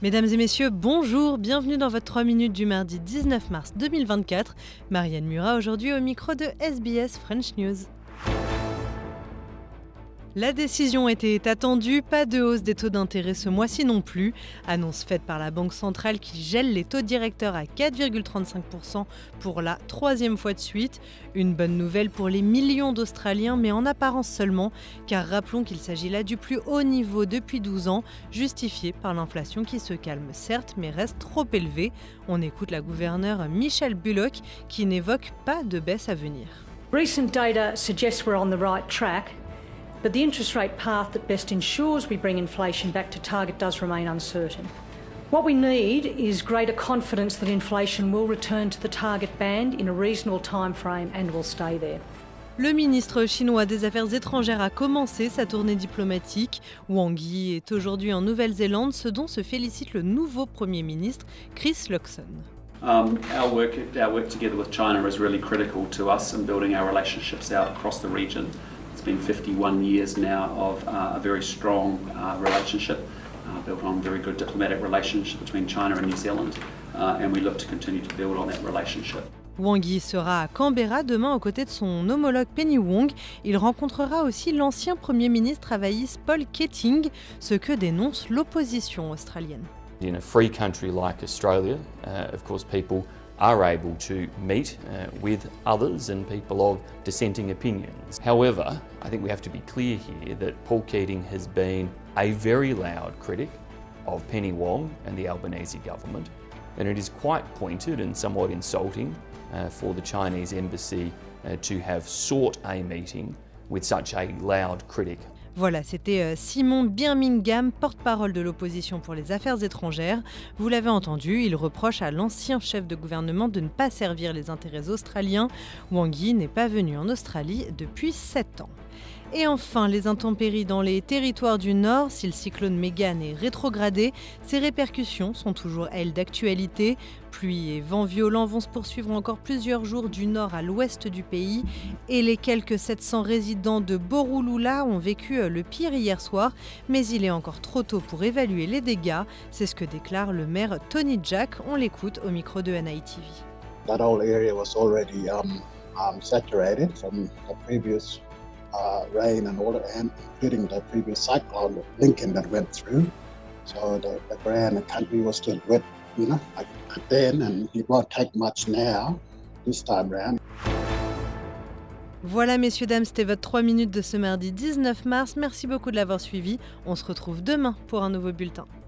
Mesdames et messieurs, bonjour, bienvenue dans votre 3 minutes du mardi 19 mars 2024. Marianne Murat aujourd'hui au micro de SBS French News. La décision était attendue, pas de hausse des taux d'intérêt ce mois-ci non plus. Annonce faite par la Banque centrale qui gèle les taux directeurs à 4,35% pour la troisième fois de suite. Une bonne nouvelle pour les millions d'Australiens, mais en apparence seulement, car rappelons qu'il s'agit là du plus haut niveau depuis 12 ans, justifié par l'inflation qui se calme certes, mais reste trop élevée. On écoute la gouverneure Michelle Bullock qui n'évoque pas de baisse à venir. Recent data suggests we're on the right track. But the interest rate path that best ensures we bring inflation back to target does remain uncertain. What we need is greater confidence that inflation will return to the target band in a reasonable time frame and will stay there. Le ministre chinois des Affaires étrangères a commencé sa tournée diplomatique. Wang Yi est aujourd'hui en Nouvelle-Zélande, ce dont se félicite le nouveau Premier ministre, Chris Luxon. Our work together with China is really critical to us in building our relationships out across the region. It's been 51 years now of a very strong relationship built on a very good diplomatic relationship between China and New Zealand, and we look to continue to build on that relationship. Wang Yi sera à Canberra demain aux côtés de son homologue Penny Wong. Il rencontrera aussi l'ancien Premier ministre travailliste Paul Keating, ce que dénonce l'opposition australienne. In a free country like Australia, of course people are able to meet with others and people of dissenting opinions. However, I think we have to be clear here that Paul Keating has been a very loud critic of Penny Wong and the Albanese government, and it is quite pointed and somewhat insulting for the Chinese embassy to have sought a meeting with such a loud critic. Voilà, c'était Simon Birmingham, porte-parole de l'opposition pour les affaires étrangères. Vous l'avez entendu, il reproche à l'ancien chef de gouvernement de ne pas servir les intérêts australiens. Wang Yi n'est pas venu en Australie depuis 7 ans. Et enfin, les intempéries dans les territoires du Nord. Si le cyclone Megan est rétrogradé, ses répercussions sont toujours, elles, d'actualité. Pluie et vents violents vont se poursuivre encore plusieurs jours du nord à l'ouest du pays. Et les quelques 700 résidents de Borroloola ont vécu le pire hier soir. Mais il est encore trop tôt pour évaluer les dégâts. C'est ce que déclare le maire Tony Jack. On l'écoute au micro de NITV. That whole area was already saturated from the previous rain and all, and including the previous cyclone Lincoln that went through. So the ground and country was still wet, like then, and it won't take much now, this time round. Voilà messieurs, dames, c'était votre 3 minutes de ce mardi 19 mars. Merci beaucoup de l'avoir suivi. On se retrouve demain pour un nouveau bulletin.